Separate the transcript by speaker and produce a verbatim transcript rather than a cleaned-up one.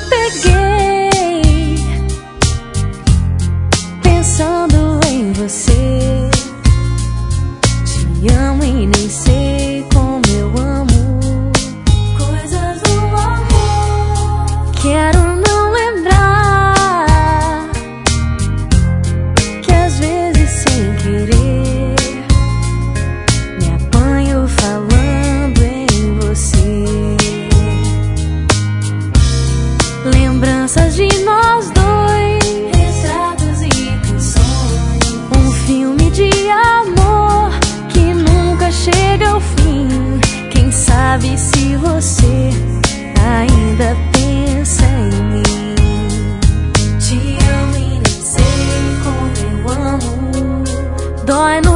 Speaker 1: peguei pensando em você. Te amo e nem sei como eu amo coisas do amor. Quero não lembrar que às vezes sem querer me apanho falando em você. Lembranças de nós dois, retratos e canções, um filme de amor que nunca chega ao fim. Quem sabe se você ainda pensa em mim. Te amo e nem sei como eu amo. Dói no